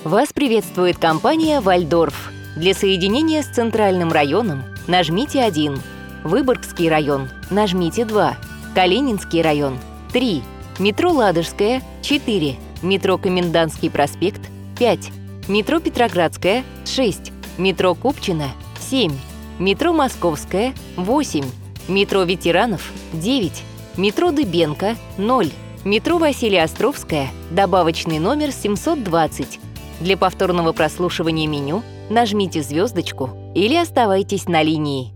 Вас приветствует компания «Вальдорф». Для соединения с центральным районом нажмите 1, Выборгский район нажмите 2, Калининский район 3, метро Ладожская 4, метро Комендантский проспект 5, метро Петроградская 6, метро Купчино 7, метро Московская 8, метро Ветеранов 9, метро Дыбенко 0, метро Василия-Островская, добавочный номер 720. Для повторного прослушивания меню нажмите звездочку или оставайтесь на линии.